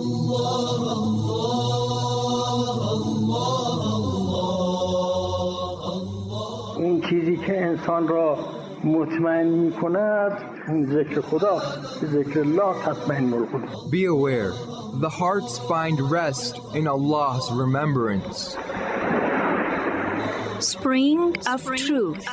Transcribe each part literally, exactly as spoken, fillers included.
اون چیزی که انسان را مطمئن می‌کند ذکر خدا، ذکر الله تطمئن القلوب. Be aware, the hearts find rest in Allah's remembrance. Spring of Truth.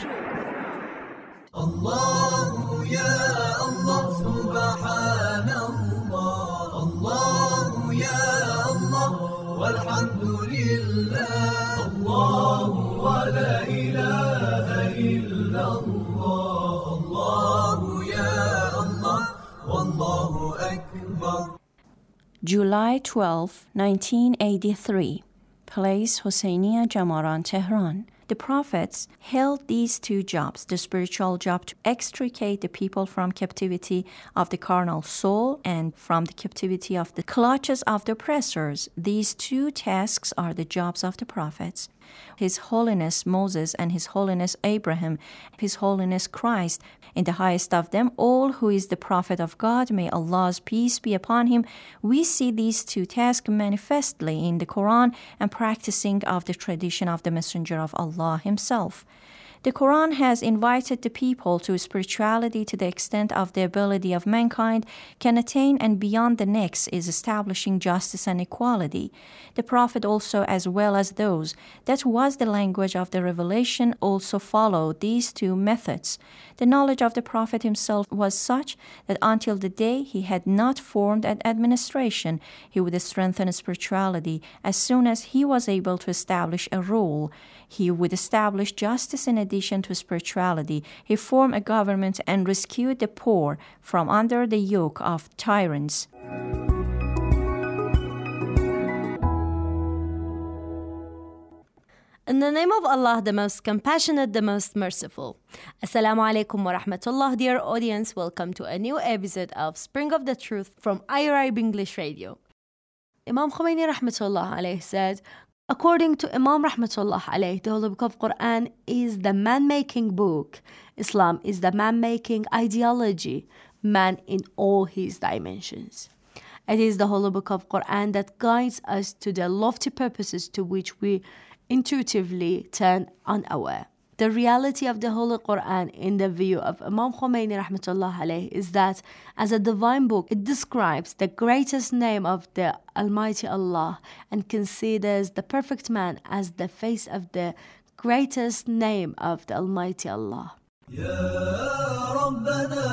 Allah ya Allah subhanallah, Allah ya Allah walhamdulillah, Allah wa la ilaha illallah, Allah ya Allah wallahu akbar. July twelfth, nineteen eighty-three. Place Hosseiniya Jamaran, Tehran. The prophets held these two jobs, the spiritual job to extricate the people from captivity of the carnal soul and from the captivity of the clutches of the oppressors. These two tasks are the jobs of the prophets. His Holiness Moses and His Holiness Abraham, His Holiness Christ, in the highest of them all, who is the Prophet of God, may Allah's peace be upon him. We see these two tasks manifestly in the Quran and practicing of the tradition of the Messenger of Allah himself. The Quran has invited the people to spirituality to the extent of the ability of mankind can attain, and beyond the next is establishing justice and equality. The Prophet also, as well as those that was the language of the revelation, also followed these two methods. The knowledge of the Prophet himself was such that until the day he had not formed an administration, he would strengthen spirituality as soon as he was able to establish a rule. He would establish justice in addition to spirituality. He formed a government and rescued the poor from under the yoke of tyrants. In the name of Allah, the most compassionate, the most merciful. Assalamu alaikum wa rahmatullah, dear audience. Welcome to a new episode of Spring of the Truth from Arab English Radio. Imam Khomeini rahmatullah alayhi said, according to Imam rahmatullah alayhi, the Holy Book of Quran is the man-making book. Islam is the man-making ideology, man in all his dimensions. It is the Holy Book of Quran that guides us to the lofty purposes to which we intuitively turn unaware. The reality of the Holy Quran in the view of Imam Khomeini rahmatullah alayhi is that as a divine book, it describes the greatest name of the Almighty Allah and considers the perfect man as the face of the greatest name of the Almighty Allah. Ya Rabbana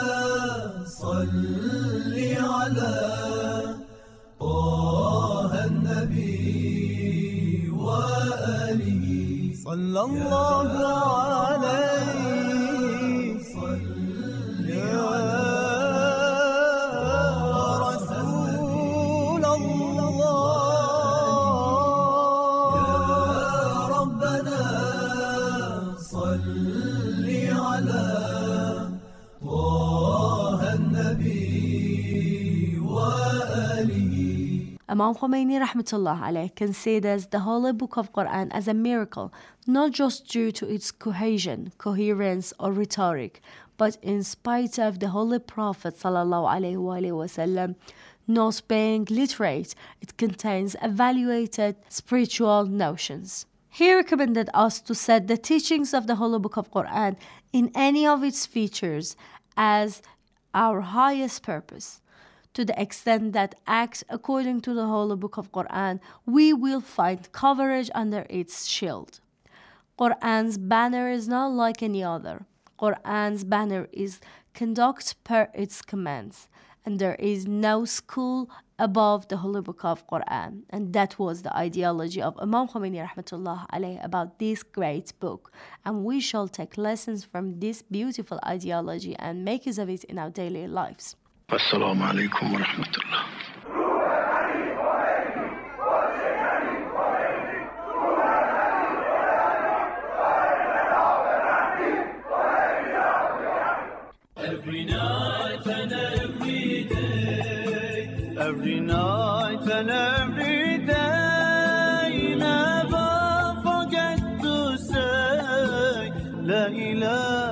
salli ala Taha an-Nabi wa alihi sallallahu alayhi salli ya Rasul Allah ya Rabbana salli ala Taha an-Nabi wa alihi. Imam Khomeini rahmatullah alayhi considers the Holy Book of Quran as a miracle, not just due to its cohesion, coherence, or rhetoric, but in spite of the Holy Prophet sallallahu alayhi wa sallam not being literate. It contains evaluated spiritual notions. He recommended us to set the teachings of the Holy Book of Quran in any of its features as our highest purpose. To the extent that acts according to the Holy Book of Quran, we will find coverage under its shield. Quran's banner is not like any other. Quran's banner is conduct per its commands, and there is no school above the Holy Book of Quran. And that was the ideology of Imam Khomeini rahmatullah alayhi about this great book. And we shall take lessons from this beautiful ideology and make use of it in our daily lives. Assalamu alaikum wa rahmatullah. Every night and every day, every night and every day, never forget to say La ilaha